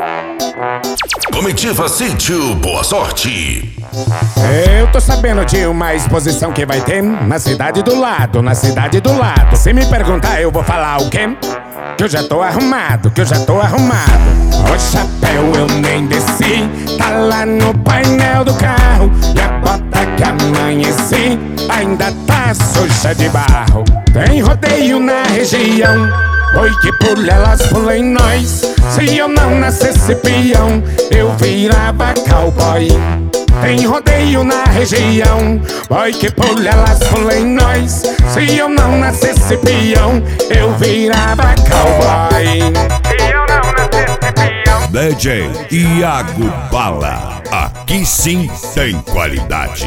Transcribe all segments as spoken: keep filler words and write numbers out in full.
Comitiva Sítio Boa Sorte. Eu tô sabendo de uma exposição que vai ter na cidade do lado, na cidade do lado. Se me perguntar eu vou falar o quê? Que eu já tô arrumado, que eu já tô arrumado. O chapéu eu nem desci, tá lá no painel do carro. E a bota que amanheci ainda tá suja de barro. Tem rodeio na região, oi que pula elas pula em nós. Se eu não nascesse peão, eu virava cowboy. Tem rodeio na região, oi que pula elas pula em nós. Se eu não nascesse peão, eu virava cowboy. Se eu não nascesse peão. D J Iago Bala, aqui sim tem qualidade.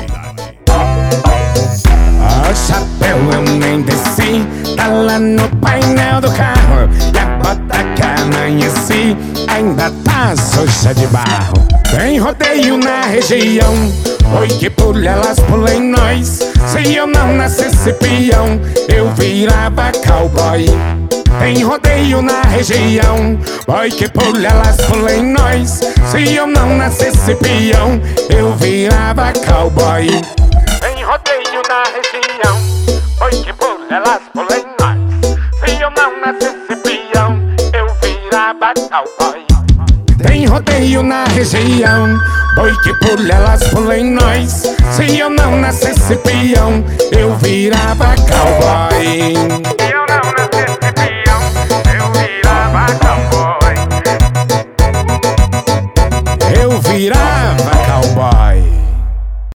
O chapéu eu nem desci, tá lá no painel do carro. E a bota que amanheci ainda tá suja de barro. Tem rodeio na região, oi que pula elas pula em nós. Se eu não nascesse peão, eu virava cowboy. Tem rodeio na região, oi que pula elas pula em nós. Se eu não nascesse peão, eu virava cowboy. Tem rodeio na região, oi que pula elas pula em nós. Se eu não nascesse peão, eu virava cowboy. Tem rodeio na região, oi que pula elas pula em nós. Se eu não nascesse peão, eu virava cowboy. Se eu não